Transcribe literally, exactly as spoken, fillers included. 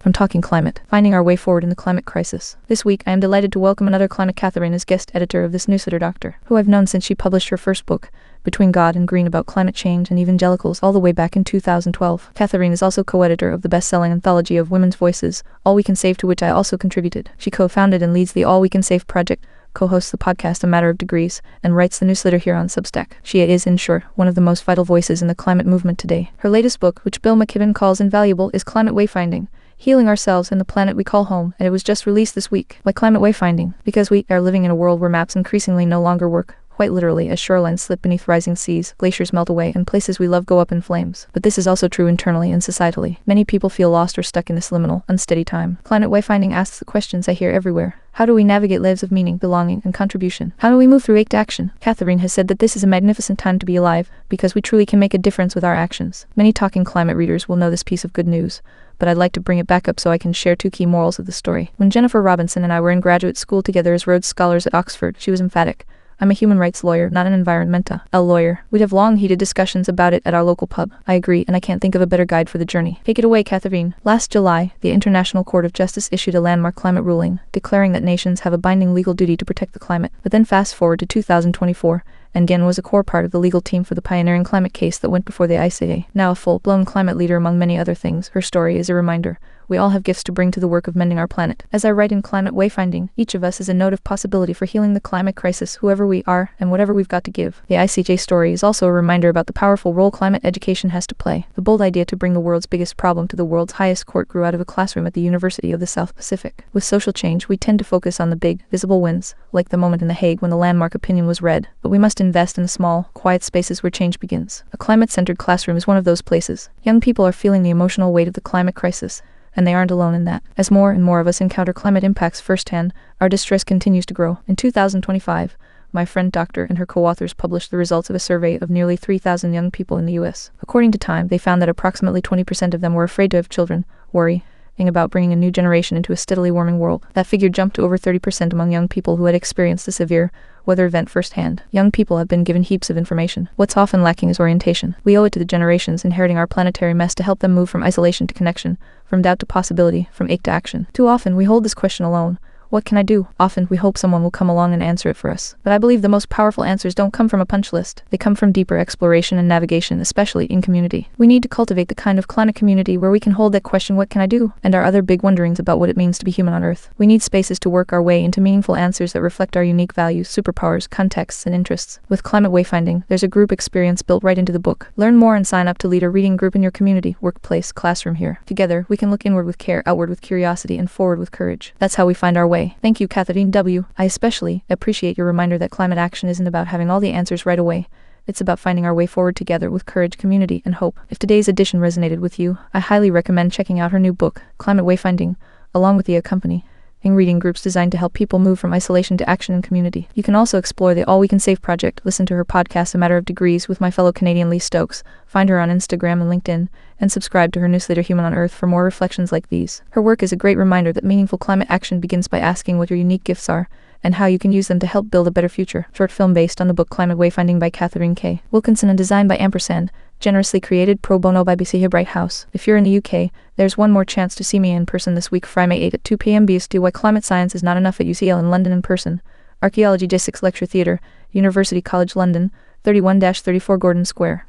from Talking Climate, Finding Our Way Forward in the Climate Crisis. This week, I am delighted to welcome another climate Catherine as guest editor of this newsletter, Doctor, who I've known since she published her first book, Between God and Green, about climate change and evangelicals, all the way back in two thousand twelve. Catherine is also co-editor of the best-selling anthology of women's voices, All We Can Save, to which I also contributed. She co-founded and leads the All We Can Save project, co-hosts the podcast A Matter of Degrees, and writes the newsletter here on Substack. She is, in short, one of the most vital voices in the climate movement today. Her latest book, which Bill McKibben calls invaluable, is Climate Wayfinding: Healing Ourselves and the Planet We Call Home, and it was just released this week. Why climate wayfinding? Because we are living in a world where maps increasingly no longer work, quite literally, as shorelines slip beneath rising seas, glaciers melt away, and places we love go up in flames. But this is also true internally and societally. Many people feel lost or stuck in this liminal, unsteady time. Climate wayfinding asks the questions I hear everywhere. How do we navigate lives of meaning, belonging, and contribution? How do we move through active action? Catherine has said that this is a magnificent time to be alive, because we truly can make a difference with our actions. Many Talking Climate readers will know this piece of good news, but I'd like to bring it back up so I can share two key morals of the story. When Jennifer Robinson and I were in graduate school together as Rhodes Scholars at Oxford, she was emphatic. I'm a human rights lawyer, not an environmental lawyer. We'd have long, heated discussions about it at our local pub. I agree, and I can't think of a better guide for the journey. Take it away, Catherine. Last July, the International Court of Justice issued a landmark climate ruling, declaring that nations have a binding legal duty to protect the climate. But then fast forward to two thousand twenty-four, and Nguyen was a core part of the legal team for the pioneering climate case that went before the I C A. Now a full-blown climate leader among many other things, her story is a reminder. We all have gifts to bring to the work of mending our planet. As I write in Climate Wayfinding, each of us is a note of possibility for healing the climate crisis, whoever we are, and whatever we've got to give. The I C J story is also a reminder about the powerful role climate education has to play. The bold idea to bring the world's biggest problem to the world's highest court grew out of a classroom at the University of the South Pacific. With social change, we tend to focus on the big, visible wins, like the moment in The Hague when the landmark opinion was read, but we must invest in the small, quiet spaces where change begins. A climate-centered classroom is one of those places. Young people are feeling the emotional weight of the climate crisis, and they aren't alone in that. As more and more of us encounter climate impacts firsthand, our distress continues to grow. In two thousand twenty-five, my friend Doctor and her co-authors published the results of a survey of nearly three thousand young people in the U S. According to Time, they found that approximately twenty percent of them were afraid to have children, worrying about bringing a new generation into a steadily warming world. That figure jumped to over thirty percent among young people who had experienced a severe weather event firsthand. Young people have been given heaps of information. What's often lacking is orientation. We owe it to the generations inheriting our planetary mess to help them move from isolation to connection, from doubt to possibility, from ache to action. Too often, we hold this question alone. What can I do? Often, we hope someone will come along and answer it for us. But I believe the most powerful answers don't come from a punch list. They come from deeper exploration and navigation, especially in community. We need to cultivate the kind of climate community where we can hold that question, what can I do? And our other big wonderings about what it means to be human on Earth. We need spaces to work our way into meaningful answers that reflect our unique values, superpowers, contexts, and interests. With Climate Wayfinding, there's a group experience built right into the book. Learn more and sign up to lead a reading group in your community, workplace, classroom here. Together, we can look inward with care, outward with curiosity, and forward with courage. That's how we find our way. Thank you, Catherine W. I especially appreciate your reminder that climate action isn't about having all the answers right away. It's about finding our way forward together with courage, community, and hope. If today's edition resonated with you, I highly recommend checking out her new book, Climate Wayfinding, along with the accompanying reading groups designed to help people move from isolation to action and community. You can also explore the All We Can Save project, listen to her podcast A Matter of Degrees with my fellow Canadian Lee Stokes, find her on Instagram and LinkedIn, and subscribe to her newsletter Human on Earth for more reflections like these. Her work is a great reminder that meaningful climate action begins by asking what your unique gifts are, and how you can use them to help build a better future. Short film based on the book Climate Wayfinding by Catherine K. Wilkinson and designed by Ampersand, generously created pro bono by B C Bright House. If you're in the U K, there's one more chance to see me in person this week, Friday, May eighth at two p m B S T. Why Climate Science is Not Enough at U C L in London in person. Archaeology J six Lecture Theatre, University College London, thirty-one dash thirty-four Gordon Square.